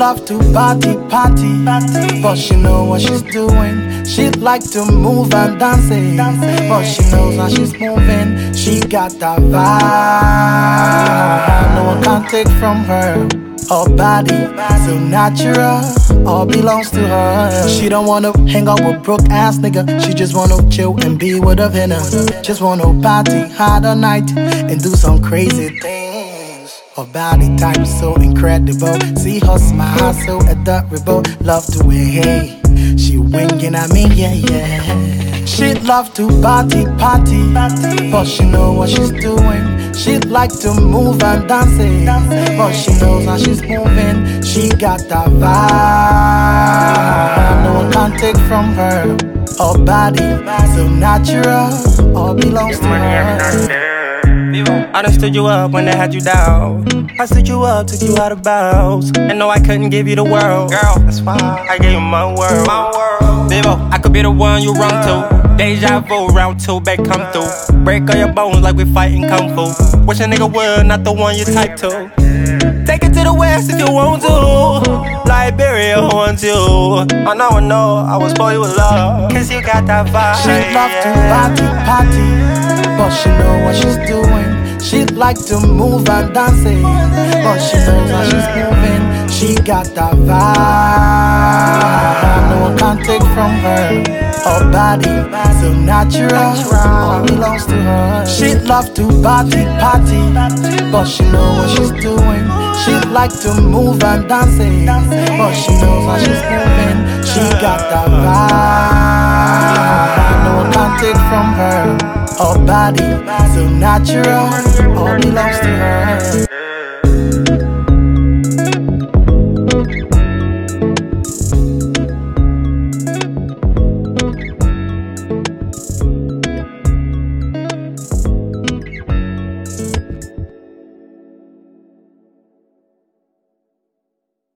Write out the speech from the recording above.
love to party, but she know what she's doing. She like to move and dance it, but she knows how she's moving. She got that vibe, no one can take from her. Her body, so natural, all belongs to her. She don't wanna hang out with broke ass nigga. She just wanna chill and be with a winner. Just wanna party hard all night and do some crazy things. Her body type is so incredible. See her smile so adorable. Love the way she winking at me, yeah, yeah. She love to party, but she know what she's doing. She like to move and dance it, but she knows how she's moving. She got that vibe, no one can take from her. Her body, so natural, all belongs to her. I done stood you up when they had you down. I stood you up, took you out of bounds. And no, I couldn't give you the world, girl. That's why I gave you my world. Vivo, I could be the one you run to. Deja vu, round two, back come through. Break all your bones like we fighting kung fu. Wish a nigga would, not the one you type to. Take it to the west if you want to. Liberia wants you. I know, I was for you with love. Cause you got that vibe. She love to party, but she know what she's doing. She like to move and dance it, but she knows how she's moving. She got that vibe, no one can take from her. Her body, so natural, all belongs to her. She love to party, but she know what she's doing. She like to move and dance it, but she knows how she's moving. She got that vibe, no one can take from her. Her body, so natural, all belongs to her.